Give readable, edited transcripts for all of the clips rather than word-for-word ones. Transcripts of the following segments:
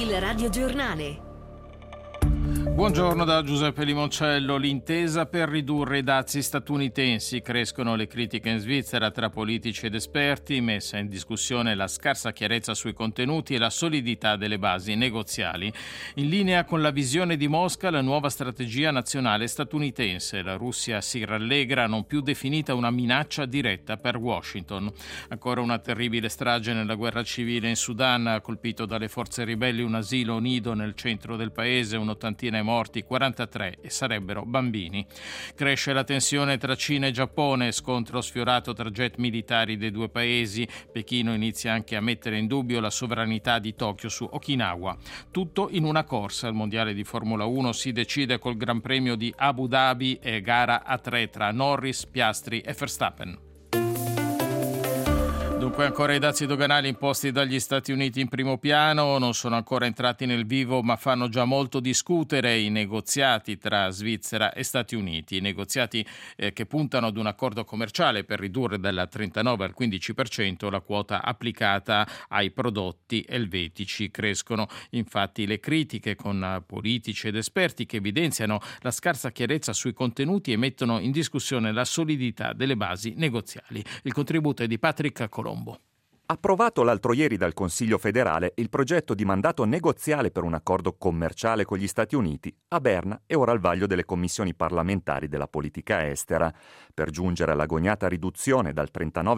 Il radiogiornale. Buongiorno da Giuseppe Limoncello. L'intesa per ridurre i dazi statunitensi. Crescono le critiche in Svizzera tra politici ed esperti, messa in discussione la scarsa chiarezza sui contenuti e la solidità delle basi negoziali. In linea con la visione di Mosca, la nuova strategia nazionale statunitense. La Russia si rallegra, non più definita una minaccia diretta per Washington. Ancora una terribile strage nella guerra civile in Sudan. Ha colpito dalle forze ribelli un asilo nido nel centro del paese, un'ottantina morti, 43 e sarebbero bambini. Cresce la tensione tra Cina e Giappone, scontro sfiorato tra jet militari dei due paesi. Pechino inizia anche a mettere in dubbio la sovranità di Tokyo su Okinawa. Tutto in una corsa. Il mondiale di Formula 1 si decide col Gran Premio di Abu Dhabi e gara a tre tra Norris, Piastri e Verstappen. Dunque ancora i dazi doganali imposti dagli Stati Uniti in primo piano, non sono ancora entrati nel vivo ma fanno già molto discutere i negoziati tra Svizzera e Stati Uniti, negoziati che puntano ad un accordo commerciale per ridurre dal 39 al 15% la quota applicata ai prodotti elvetici. Crescono infatti le critiche con politici ed esperti che evidenziano la scarsa chiarezza sui contenuti e mettono in discussione la solidità delle basi negoziali. Il contributo è di Patrick Colombo. Approvato l'altro ieri dal Consiglio federale il progetto di mandato negoziale per un accordo commerciale con gli Stati Uniti, a Berna è ora al vaglio delle commissioni parlamentari della politica estera. Per giungere all'agognata riduzione dal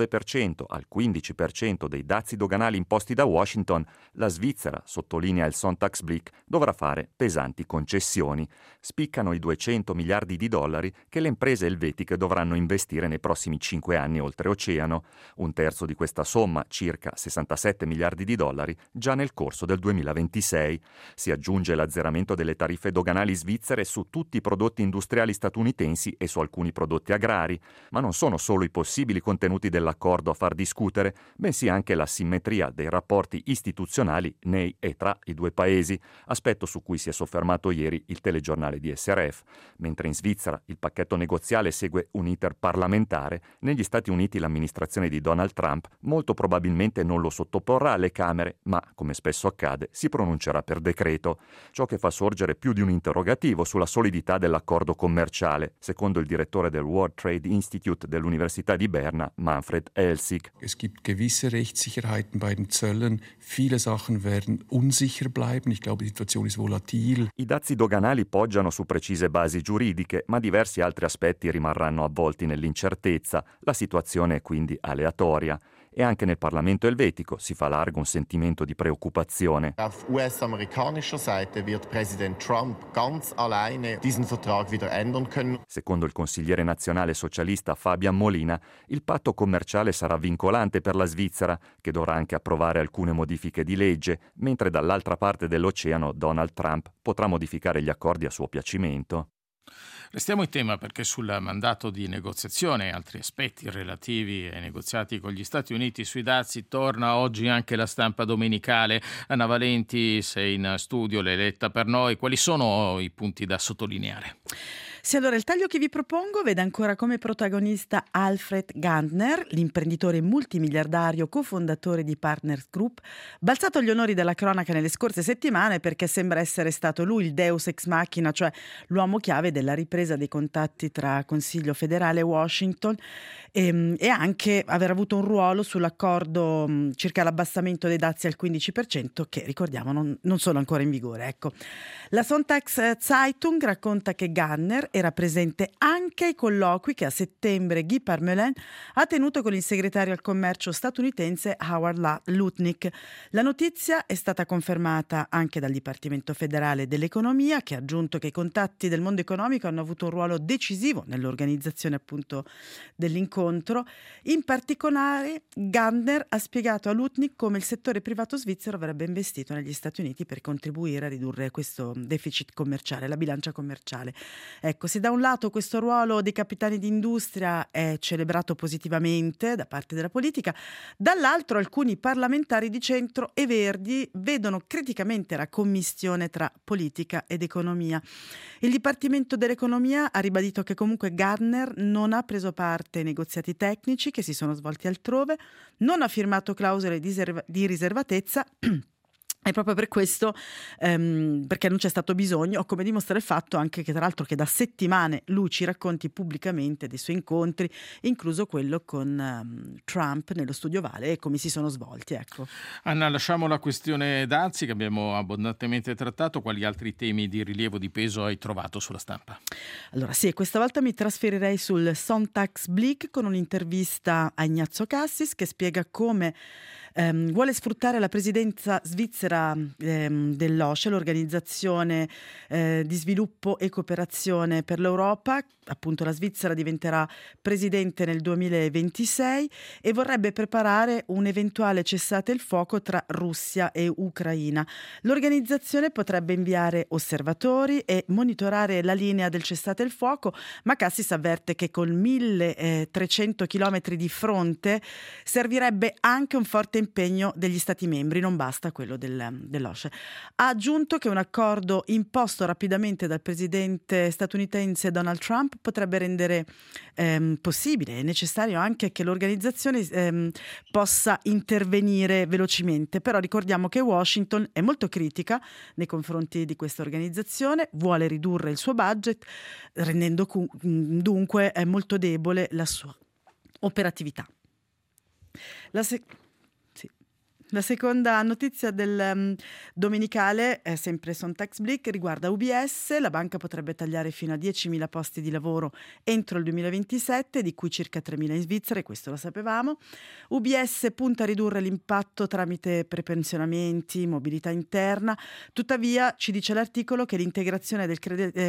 39% al 15% dei dazi doganali imposti da Washington, la Svizzera, sottolinea il Sonntagsblick, dovrà fare pesanti concessioni. Spiccano i 200 miliardi di dollari che le imprese elvetiche dovranno investire nei prossimi 5 anni oltreoceano. Un terzo di questa somma, circa 67 miliardi di dollari, già nel corso del 2026. Si aggiunge l'azzeramento delle tariffe doganali svizzere su tutti i prodotti industriali statunitensi e su alcuni prodotti agrari, ma non sono solo i possibili contenuti dell'accordo a far discutere, bensì anche la simmetria dei rapporti istituzionali nei e tra i due paesi, aspetto su cui si è soffermato ieri il telegiornale di SRF. Mentre in Svizzera il pacchetto negoziale segue un iter parlamentare, negli Stati Uniti l'amministrazione di Donald Trump molto probabilmente non lo sottoporrà alle Camere, ma, come spesso accade, si pronuncerà per decreto. Ciò che fa sorgere più di un interrogativo sulla solidità dell'accordo commerciale, secondo il direttore del World Trade Institute dell'Università di Berna, Manfred Elsig. Es gibt gewisse Rechtssicherheiten bei den Zöllen. Viele Sachen werden unsicher bleiben. Ich glaube, die Situation ist volatil. I dazi doganali poggiano su precise basi giuridiche, ma diversi altri aspetti rimarranno avvolti nell'incertezza. La situazione è quindi aleatoria. E anche nel Parlamento elvetico si fa largo un sentimento di preoccupazione. Auf US-amerikanischer Seite wird Präsident Trump ganz alleine diesen Vertrag wieder ändern können. Secondo il consigliere nazionale socialista Fabian Molina, il patto commerciale sarà vincolante per la Svizzera, che dovrà anche approvare alcune modifiche di legge, mentre dall'altra parte dell'oceano Donald Trump potrà modificare gli accordi a suo piacimento. Restiamo in tema perché sul mandato di negoziazione e altri aspetti relativi ai negoziati con gli Stati Uniti sui dazi torna oggi anche la stampa domenicale. Anna Valenti, sei in studio, l'hai letta per noi. Quali sono i punti da sottolineare? Sì, allora il taglio che vi propongo vede ancora come protagonista Alfred Gantner, l'imprenditore multimiliardario cofondatore di Partners Group, balzato agli onori della cronaca nelle scorse settimane perché sembra essere stato lui il deus ex machina, cioè l'uomo chiave della ripresa dei contatti tra Consiglio federale e Washington e anche aver avuto un ruolo sull'accordo circa l'abbassamento dei dazi al 15% che, ricordiamo, non sono ancora in vigore. Ecco. La Sonntagszeitung racconta che Gantner era presente anche ai colloqui che a settembre Guy Parmelin ha tenuto con il segretario al commercio statunitense Howard Lutnick. La notizia è stata confermata anche dal Dipartimento federale dell'economia, che ha aggiunto che i contatti del mondo economico hanno avuto un ruolo decisivo nell'organizzazione appunto dell'incontro. In particolare Gantner ha spiegato a Lutnick come il settore privato svizzero avrebbe investito negli Stati Uniti per contribuire a ridurre questo deficit commerciale, la bilancia commerciale. Ecco, se da un lato questo ruolo dei capitani di industria è celebrato positivamente da parte della politica, dall'altro alcuni parlamentari di centro e verdi vedono criticamente la commistione tra politica ed economia. Il Dipartimento dell'Economia ha ribadito che comunque Gantner non ha preso parte ai negoziati tecnici che si sono svolti altrove, non ha firmato clausole di riservatezza E proprio per questo, perché non c'è stato bisogno, o come dimostra il fatto anche che tra l'altro che da settimane lui ci racconti pubblicamente dei suoi incontri, incluso quello con Trump nello studio Ovale, e come si sono svolti. Ecco. Anna, lasciamo la questione dazi che abbiamo abbondantemente trattato. Quali altri temi di rilievo, di peso hai trovato sulla stampa? Allora sì, questa volta mi trasferirei sul Sonntagsblick con un'intervista a Ignazio Cassis che spiega come vuole sfruttare la presidenza svizzera dell'OSCE, l'Organizzazione di Sviluppo e Cooperazione per l'Europa. Appunto la Svizzera diventerà presidente nel 2026 e vorrebbe preparare un eventuale cessate il fuoco tra Russia e Ucraina. L'organizzazione potrebbe inviare osservatori e monitorare la linea del cessate il fuoco, ma Cassis avverte che con 1300 chilometri di fronte servirebbe anche un forte impegno degli Stati membri, non basta quello dell'OSCE. Ha aggiunto che un accordo imposto rapidamente dal presidente statunitense Donald Trump potrebbe rendere possibile e necessario anche che l'organizzazione possa intervenire velocemente, però ricordiamo che Washington è molto critica nei confronti di questa organizzazione, vuole ridurre il suo budget, rendendo dunque molto debole la sua operatività. La seconda notizia del domenicale, sempre Sonntagsblick, riguarda UBS. La banca potrebbe tagliare fino a 10.000 posti di lavoro entro il 2027, di cui circa 3.000 in Svizzera, e questo lo sapevamo. UBS punta a ridurre l'impatto tramite prepensionamenti, mobilità interna. Tuttavia, ci dice l'articolo che l'integrazione del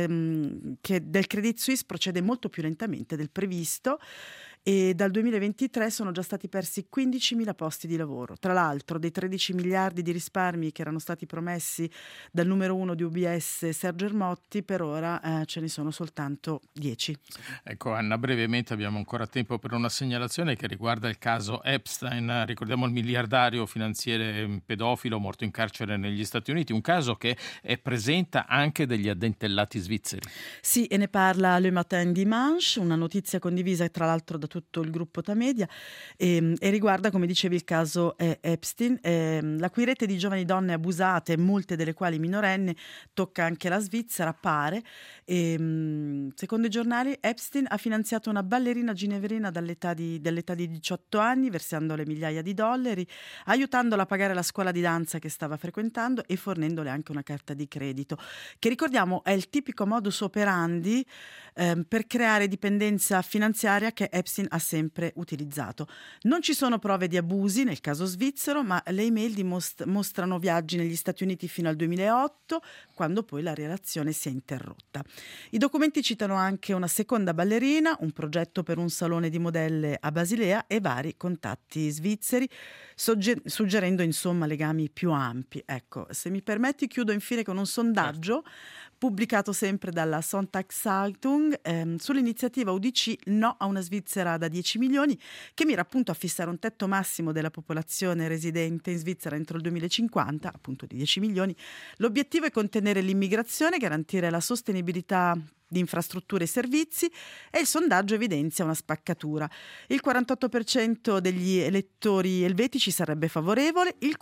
Credit Suisse procede molto più lentamente del previsto, e dal 2023 sono già stati persi 15.000 posti di lavoro. Tra l'altro, dei 13 miliardi di risparmi che erano stati promessi dal numero uno di UBS, Sergio Ermotti, per ora ce ne sono soltanto 10. Ecco Anna, brevemente abbiamo ancora tempo per una segnalazione che riguarda il caso Epstein. Ricordiamo il miliardario finanziere pedofilo morto in carcere negli Stati Uniti, un caso che presenta anche degli addentellati svizzeri. Sì, e ne parla Le Matin Dimanche, una notizia condivisa tra l'altro da tutto il gruppo Tamedia, e riguarda, come dicevi, il caso Epstein, la cui rete di giovani donne abusate, molte delle quali minorenni, tocca anche la Svizzera, pare. Secondo i giornali, Epstein ha finanziato una ballerina ginevrina dall'età di 18 anni, versandole migliaia di dollari, aiutandola a pagare la scuola di danza che stava frequentando e fornendole anche una carta di credito, che ricordiamo è il tipico modus operandi per creare dipendenza finanziaria che Epstein ha sempre utilizzato. Non ci sono prove di abusi nel caso svizzero, ma le email mostrano viaggi negli Stati Uniti fino al 2008, quando poi la relazione si è interrotta. I documenti citano anche una seconda ballerina, un progetto per un salone di modelle a Basilea e vari contatti svizzeri, suggerendo insomma legami più ampi. Ecco, se mi permetti chiudo infine con un sondaggio pubblicato sempre dalla Sonntagszeitung sull'iniziativa UDC No a una Svizzera da 10 milioni, che mira appunto a fissare un tetto massimo della popolazione residente in Svizzera entro il 2050, appunto di 10 milioni. L'obiettivo è contenere l'immigrazione, garantire la sostenibilità di infrastrutture e servizi, e il sondaggio evidenzia una spaccatura. Il 48% degli elettori elvetici sarebbe favorevole, il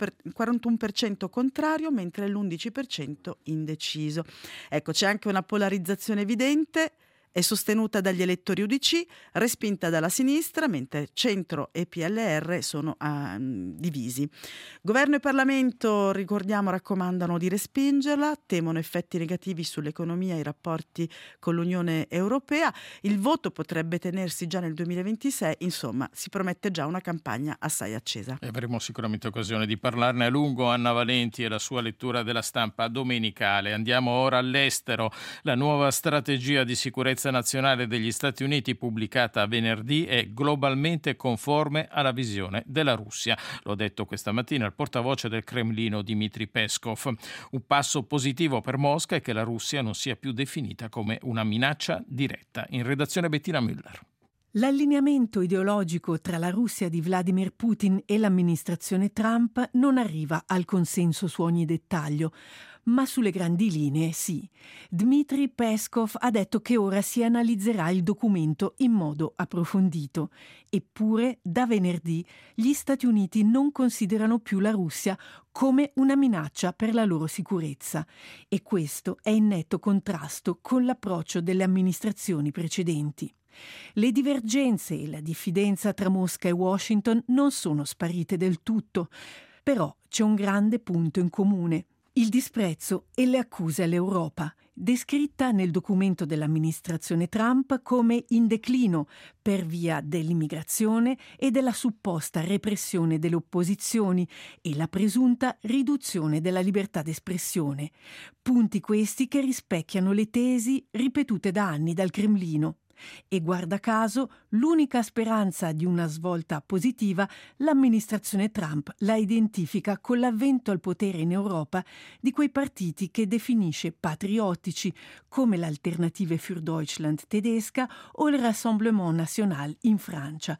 41% contrario, mentre l'11% indeciso. Ecco, c'è anche una polarizzazione evidente. È sostenuta dagli elettori UDC, respinta dalla sinistra, mentre centro e PLR sono divisi. Governo e Parlamento, ricordiamo, raccomandano di respingerla, temono effetti negativi sull'economia e i rapporti con l'Unione Europea. Il voto potrebbe tenersi già nel 2026, insomma, si promette già una campagna assai accesa. E avremo sicuramente occasione di parlarne a lungo. Anna Valenti e la sua lettura della stampa domenicale. Andiamo ora all'estero. La nuova strategia di sicurezza nazionale degli Stati Uniti, pubblicata venerdì, è globalmente conforme alla visione della Russia. Lo ha detto questa mattina il portavoce del Cremlino Dmitry Peskov. Un passo positivo per Mosca è che la Russia non sia più definita come una minaccia diretta. In redazione Bettina Müller. L'allineamento ideologico tra la Russia di Vladimir Putin e l'amministrazione Trump non arriva al consenso su ogni dettaglio, ma sulle grandi linee sì. Dmitry Peskov ha detto che ora si analizzerà il documento in modo approfondito. Eppure, da venerdì, gli Stati Uniti non considerano più la Russia come una minaccia per la loro sicurezza, e questo è in netto contrasto con l'approccio delle amministrazioni precedenti. Le divergenze e la diffidenza tra Mosca e Washington non sono sparite del tutto, però c'è un grande punto in comune: il disprezzo e le accuse all'Europa, descritta nel documento dell'amministrazione Trump come in declino per via dell'immigrazione e della supposta repressione delle opposizioni e la presunta riduzione della libertà d'espressione. Punti questi che rispecchiano le tesi ripetute da anni dal Cremlino. E guarda caso, l'unica speranza di una svolta positiva l'amministrazione Trump la identifica con l'avvento al potere in Europa di quei partiti che definisce patriottici, come l'Alternative für Deutschland tedesca o il Rassemblement National in Francia.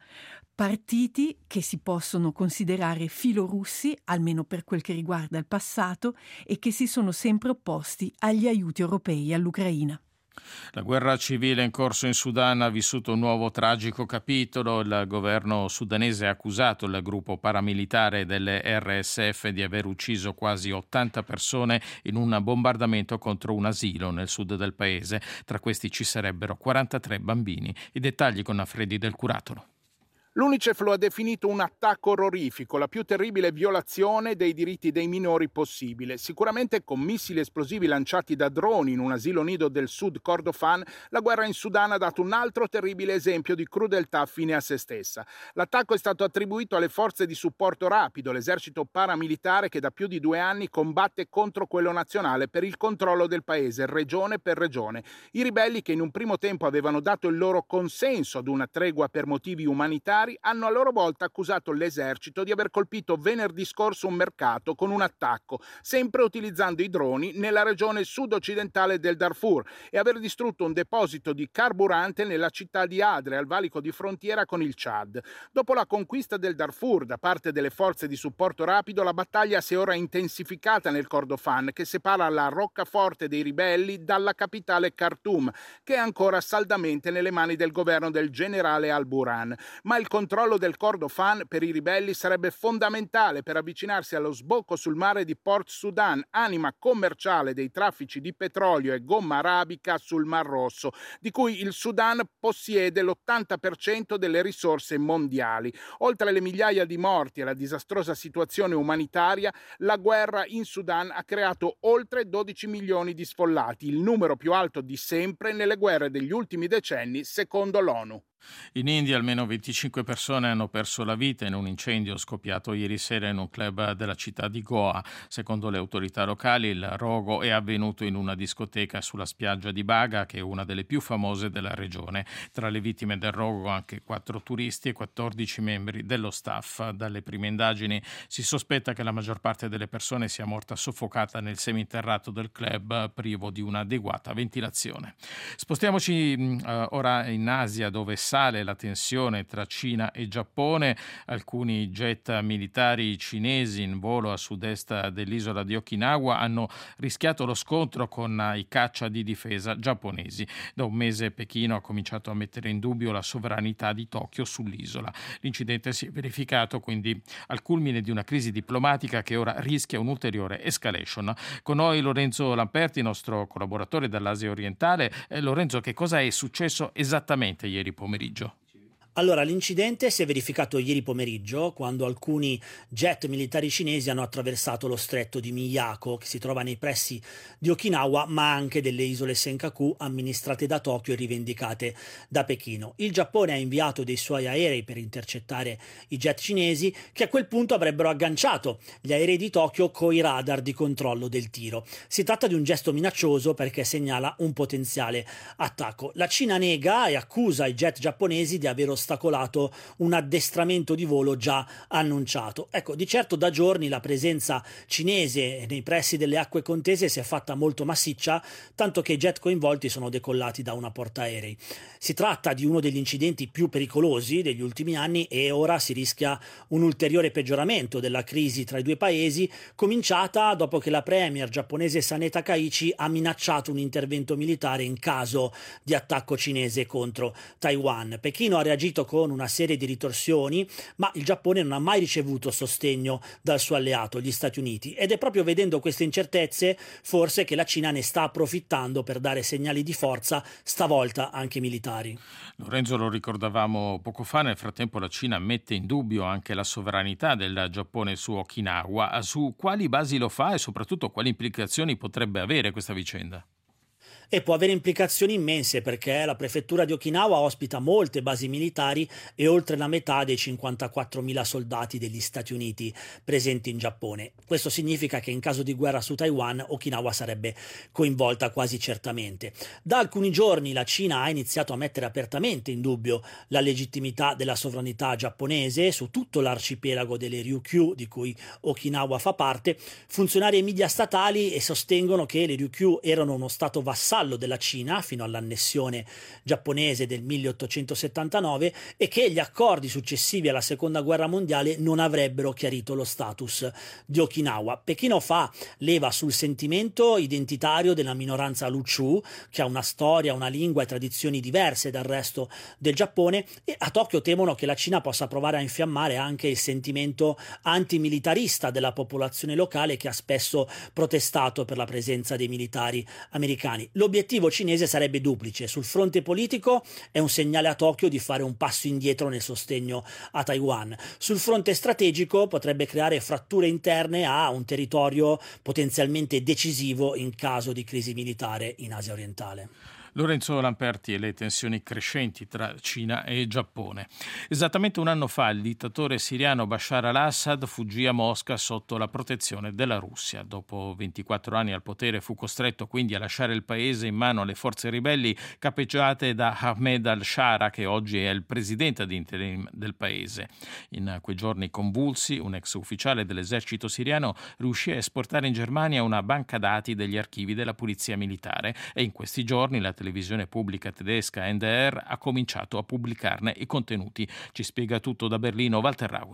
Partiti che si possono considerare filorussi, almeno per quel che riguarda il passato, e che si sono sempre opposti agli aiuti europei all'Ucraina. La guerra civile in corso in Sudan ha vissuto un nuovo tragico capitolo. Il governo sudanese ha accusato il gruppo paramilitare delle RSF di aver ucciso quasi 80 persone in un bombardamento contro un asilo nel sud del paese. Tra questi ci sarebbero 43 bambini. I dettagli con Affredi Del Curatolo. L'UNICEF lo ha definito un attacco orrorifico, la più terribile violazione dei diritti dei minori possibile. Sicuramente con missili esplosivi lanciati da droni in un asilo nido del sud Kordofan, la guerra in Sudan ha dato un altro terribile esempio di crudeltà fine a se stessa. L'attacco è stato attribuito alle forze di supporto rapido, l'esercito paramilitare che da più di 2 anni combatte contro quello nazionale per il controllo del paese, regione per regione. I ribelli, che in un primo tempo avevano dato il loro consenso ad una tregua per motivi umanitari, hanno a loro volta accusato l'esercito di aver colpito venerdì scorso un mercato con un attacco, sempre utilizzando i droni, nella regione sud-occidentale del Darfur, e aver distrutto un deposito di carburante nella città di Adre, al valico di frontiera con il Chad. Dopo la conquista del Darfur da parte delle forze di supporto rapido, la battaglia si è ora intensificata nel Kordofan, che separa la roccaforte dei ribelli dalla capitale Khartoum, che è ancora saldamente nelle mani del governo del generale al-Burhan. Ma il controllo del Kordofan per i ribelli sarebbe fondamentale per avvicinarsi allo sbocco sul mare di Port Sudan, anima commerciale dei traffici di petrolio e gomma arabica sul Mar Rosso, di cui il Sudan possiede l'80% delle risorse mondiali. Oltre alle migliaia di morti e alla disastrosa situazione umanitaria, la guerra in Sudan ha creato oltre 12 milioni di sfollati, il numero più alto di sempre nelle guerre degli ultimi decenni, secondo l'ONU. In India almeno 25 persone hanno perso la vita in un incendio scoppiato ieri sera in un club della città di Goa. Secondo le autorità locali, il rogo è avvenuto in una discoteca sulla spiaggia di Baga, che è una delle più famose della regione. Tra le vittime del rogo anche 4 turisti e 14 membri dello staff. Dalle prime indagini si sospetta che la maggior parte delle persone sia morta soffocata nel seminterrato del club, privo di un'adeguata ventilazione. Spostiamoci ora in Asia, dove sale la tensione tra Cina e Giappone. Alcuni jet militari cinesi in volo a sud-est dell'isola di Okinawa hanno rischiato lo scontro con i caccia di difesa giapponesi. Da un mese Pechino ha cominciato a mettere in dubbio la sovranità di Tokyo sull'isola. L'incidente si è verificato quindi al culmine di una crisi diplomatica che ora rischia un'ulteriore escalation. Con noi Lorenzo Lamperti, nostro collaboratore dall'Asia orientale. Lorenzo, che cosa è successo esattamente ieri pomeriggio? Allora, l'incidente si è verificato ieri pomeriggio quando alcuni jet militari cinesi hanno attraversato lo stretto di Miyako, che si trova nei pressi di Okinawa, ma anche delle isole Senkaku amministrate da Tokyo e rivendicate da Pechino. Il Giappone ha inviato dei suoi aerei per intercettare i jet cinesi, che a quel punto avrebbero agganciato gli aerei di Tokyo coi radar di controllo del tiro. Si tratta di un gesto minaccioso perché segnala un potenziale attacco. La Cina nega e accusa i jet giapponesi di aver ostacolato un addestramento di volo già annunciato. Ecco, di certo da giorni la presenza cinese nei pressi delle acque contese si è fatta molto massiccia, tanto che i jet coinvolti sono decollati da una portaerei. Si tratta di uno degli incidenti più pericolosi degli ultimi anni e ora si rischia un ulteriore peggioramento della crisi tra i due paesi, cominciata dopo che la premier giapponese Sane Takaichi ha minacciato un intervento militare in caso di attacco cinese contro Taiwan. Pechino ha reagito con una serie di ritorsioni, ma il Giappone non ha mai ricevuto sostegno dal suo alleato, gli Stati Uniti, ed è proprio vedendo queste incertezze forse che la Cina ne sta approfittando per dare segnali di forza, stavolta anche militari. Lorenzo, lo ricordavamo poco fa, nel frattempo la Cina mette in dubbio anche la sovranità del Giappone su Okinawa. Su quali basi lo fa e soprattutto quali implicazioni potrebbe avere questa vicenda? E può avere implicazioni immense perché la prefettura di Okinawa ospita molte basi militari e oltre la metà dei 54.000 soldati degli Stati Uniti presenti in Giappone. Questo significa che in caso di guerra su Taiwan, Okinawa sarebbe coinvolta quasi certamente. Da alcuni giorni la Cina ha iniziato a mettere apertamente in dubbio la legittimità della sovranità giapponese su tutto l'arcipelago delle Ryukyu, di cui Okinawa fa parte. Funzionari e media statali sostengono che le Ryukyu erano uno stato vassallo della Cina fino all'annessione giapponese del 1879 e che gli accordi successivi alla seconda guerra mondiale non avrebbero chiarito lo status di Okinawa. Pechino fa leva sul sentimento identitario della minoranza Luciù, che ha una storia, una lingua e tradizioni diverse dal resto del Giappone, e a Tokyo temono che la Cina possa provare a infiammare anche il sentimento antimilitarista della popolazione locale, che ha spesso protestato per la presenza dei militari americani. L'obiettivo cinese sarebbe duplice. Sul fronte politico è un segnale a Tokyo di fare un passo indietro nel sostegno a Taiwan. Sul fronte strategico potrebbe creare fratture interne a un territorio potenzialmente decisivo in caso di crisi militare in Asia orientale. Lorenzo Lamperti e le tensioni crescenti tra Cina e Giappone. Esattamente un anno fa il dittatore siriano Bashar al-Assad fuggì a Mosca sotto la protezione della Russia. Dopo 24 anni al potere fu costretto quindi a lasciare il paese in mano alle forze ribelli capeggiate da Ahmed al-Shara, che oggi è il presidente ad interim del paese. In quei giorni convulsi, un ex ufficiale dell'esercito siriano riuscì a esportare in Germania una banca dati degli archivi della polizia militare e in questi giorni la televisione pubblica tedesca NDR ha cominciato a pubblicarne i contenuti. Ci spiega tutto da Berlino Walter Raue.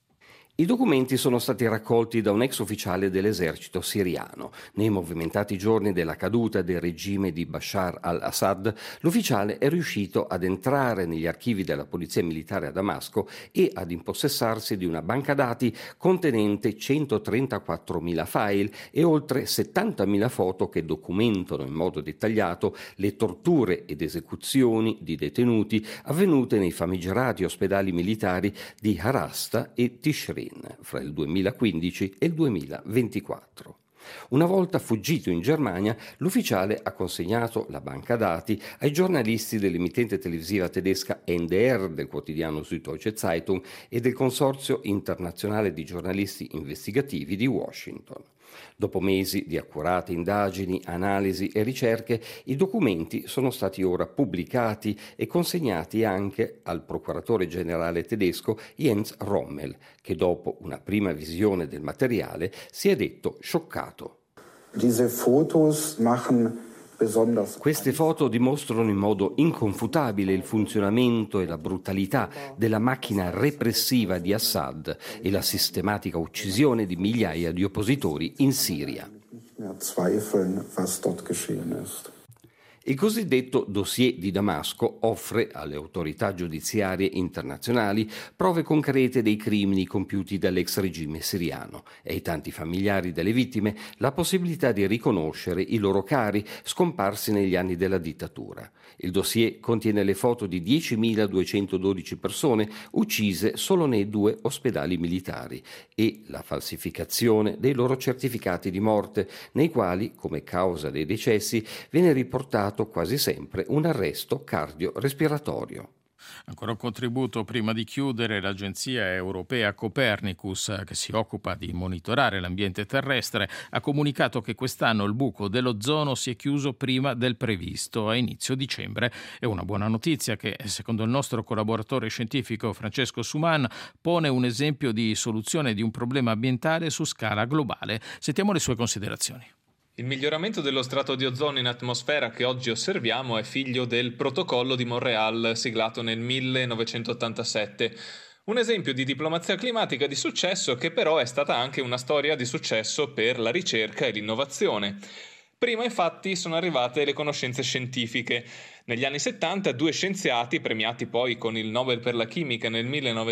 I documenti sono stati raccolti da un ex ufficiale dell'esercito siriano. Nei movimentati giorni della caduta del regime di Bashar al-Assad, l'ufficiale è riuscito ad entrare negli archivi della polizia militare a Damasco e ad impossessarsi di una banca dati contenente 134.000 file e oltre 70.000 foto che documentano in modo dettagliato le torture ed esecuzioni di detenuti avvenute nei famigerati ospedali militari di Harasta e Tishrin fra il 2015 e il 2024. Una volta fuggito in Germania, l'ufficiale ha consegnato la banca dati ai giornalisti dell'emittente televisiva tedesca NDR, del quotidiano Süddeutsche Zeitung e del Consorzio internazionale di giornalisti investigativi di Washington. Dopo mesi di accurate indagini, analisi e ricerche, i documenti sono stati ora pubblicati e consegnati anche al procuratore generale tedesco Jens Rommel, che dopo una prima visione del materiale si è detto scioccato. Queste foto dimostrano in modo inconfutabile il funzionamento e la brutalità della macchina repressiva di Assad e la sistematica uccisione di migliaia di oppositori in Siria. Il cosiddetto dossier di Damasco offre alle autorità giudiziarie internazionali prove concrete dei crimini compiuti dall'ex regime siriano e ai tanti familiari delle vittime la possibilità di riconoscere i loro cari scomparsi negli anni della dittatura. Il dossier contiene le foto di 10.212 persone uccise solo nei 2 ospedali militari e la falsificazione dei loro certificati di morte, nei quali, come causa dei decessi, viene riportato quasi sempre un arresto cardiorespiratorio. Ancora un contributo prima di chiudere. L'agenzia europea Copernicus, che si occupa di monitorare l'ambiente terrestre, ha comunicato che quest'anno il buco dell'ozono si è chiuso prima del previsto, a inizio dicembre. È una buona notizia che, secondo il nostro collaboratore scientifico Francesco Suman, pone un esempio di soluzione di un problema ambientale su scala globale. Sentiamo le sue considerazioni. Il miglioramento dello strato di ozono in atmosfera che oggi osserviamo è figlio del Protocollo di Montréal siglato nel 1987. Un esempio di diplomazia climatica di successo che però è stata anche una storia di successo per la ricerca e l'innovazione. Prima infatti sono arrivate le conoscenze scientifiche. Negli anni 70 due scienziati, premiati poi con il Nobel per la chimica nel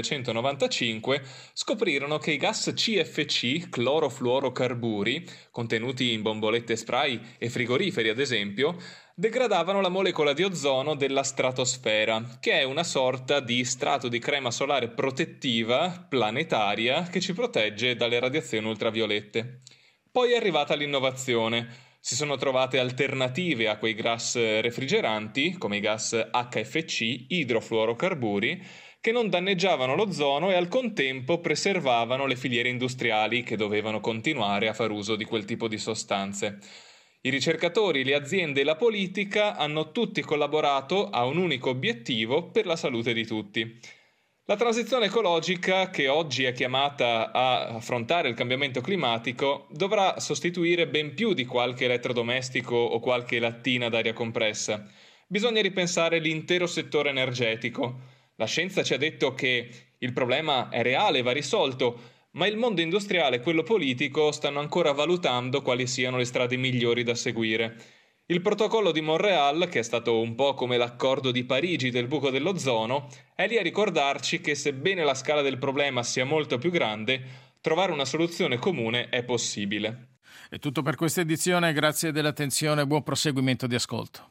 1995, scoprirono che i gas CFC, clorofluorocarburi, contenuti in bombolette spray e frigoriferi ad esempio, degradavano la molecola di ozono della stratosfera, che è una sorta di strato di crema solare protettiva planetaria che ci protegge dalle radiazioni ultraviolette. Poi è arrivata l'innovazione. Si sono trovate alternative a quei gas refrigeranti, come i gas HFC, idrofluorocarburi, che non danneggiavano l'ozono e al contempo preservavano le filiere industriali che dovevano continuare a far uso di quel tipo di sostanze. I ricercatori, le aziende e la politica hanno tutti collaborato a un unico obiettivo per la salute di tutti. La transizione ecologica, che oggi è chiamata a affrontare il cambiamento climatico, dovrà sostituire ben più di qualche elettrodomestico o qualche lattina d'aria compressa. Bisogna ripensare l'intero settore energetico. La scienza ci ha detto che il problema è reale e va risolto, ma il mondo industriale e quello politico stanno ancora valutando quali siano le strade migliori da seguire. Il protocollo di Montréal, che è stato un po' come l'accordo di Parigi del buco dell'ozono, è lì a ricordarci che sebbene la scala del problema sia molto più grande, trovare una soluzione comune è possibile. È tutto per questa edizione, grazie dell'attenzione e buon proseguimento di ascolto.